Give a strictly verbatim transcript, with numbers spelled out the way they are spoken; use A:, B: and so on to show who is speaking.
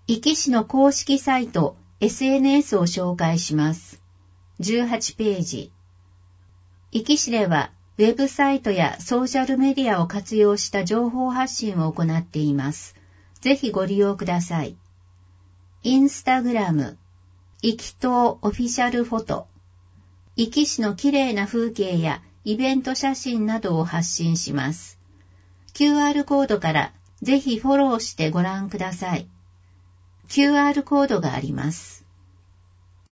A: 壱岐市の公式サイト、エスエヌエス を紹介します。じゅうはちページ。壱岐市では、ウェブサイトやソーシャルメディアを活用した情報発信を行っています。ぜひご利用ください。インスタグラム、壱岐島オフィシャルフォト。壱岐市の綺麗な風景やイベント写真などを発信します。キューアール コードからぜひフォローしてご覧ください。キューアール コードがあります。